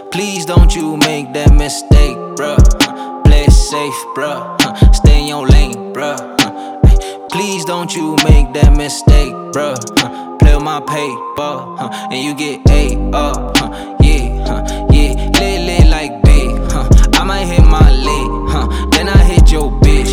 Please don't you make that mistake, bruh. Play it safe, bruh. Stay in your lane, bruh. Please don't you make that mistake, bruh. Play with my paper, and you get ate up, yeah, lit like big, I might hit my leg, then I hit your bitch,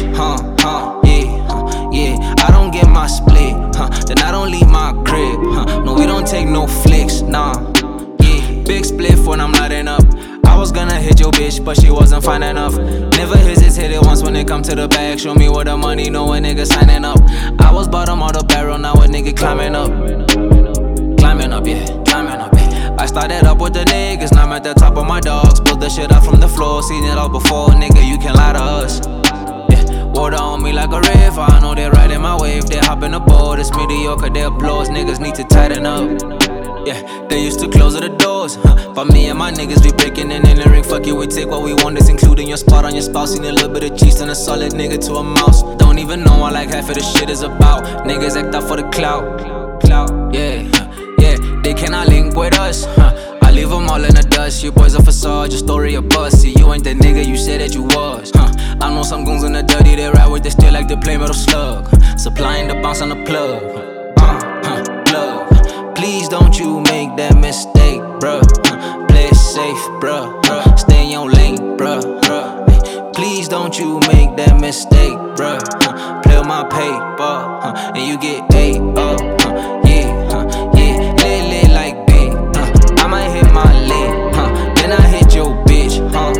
yeah. I don't get my split, then I don't leave my crib, no, we don't take no flicks, nah, yeah. Big spliff when I'm lighting up. I was gonna hit your bitch, but she wasn't fine enough. Never hesitated once when it come to the bag. Show me what the money, know a nigga signing up. I was bottom of the barrel, now a nigga climbing up. Climbing up, yeah. I started up with the niggas, now I'm at the top of my dogs. Built the shit up from the floor, seen it all before, nigga, you can't lie to us. Yeah, water on me like a river, I know they riding my wave. They hop in the boat, it's mediocre, they applause, niggas need to tighten up. Yeah, they used to close all the doors, but me and my niggas, we breaking in the ring. Fuck you, we take what we want, this including your spot on your spouse. Seen a little bit of cheese and a solid nigga to a mouse. Don't even know what like half of the shit is about. Niggas act up for the clout, yeah, they cannot link with us, I leave them all in the dust. You boys a facade, your story a bust. See, you ain't the nigga you said that you was, I know some goons in the dirty, they ride with they still like to play metal slug. Supplying the bounce on the plug, plug. Please don't you make that mistake, bruh. Play it safe, bruh. Stay in your lane, bruh. Please don't you make that mistake, bruh. Play with my paper, and you get ate up, yeah, lit like big, I might hit my leg, then I hit your bitch,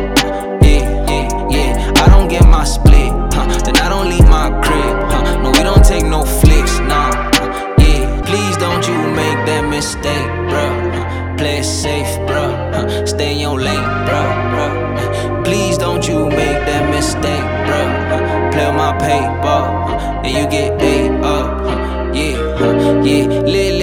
yeah. I don't get my split, then I don't leave my crib, no, we don't take no flicks, nah, yeah. Please don't you make that mistake, bruh. Play it safe, bruh. Stay in your lane, bruh. Please don't you make that mistake, bruh. Play with my paper, and you get ate up, yeah,